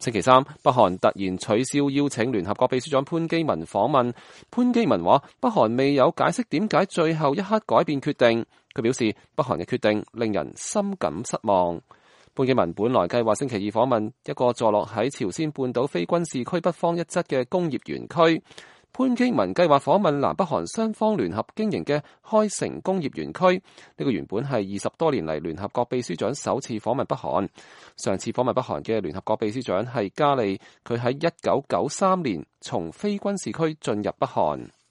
星期三，北韓突然取消邀請聯合國秘書長潘基文訪問。潘基文話，北韓未有解釋點解最後一刻改變決定。佢表示，北韓嘅決定令人深感失望。潘基文本來計劃星期二訪問一個坐落喺朝鮮半島非軍事區北方一側嘅工業園區。潘基文計劃訪問南北韓雙方聯合經營嘅開城工業園區，呢個原本係20多年嚟聯合國秘書長首次訪問北韓。上次訪問北韓嘅聯合國秘書長係加利，佢喺1993年從非軍事區進入北韓。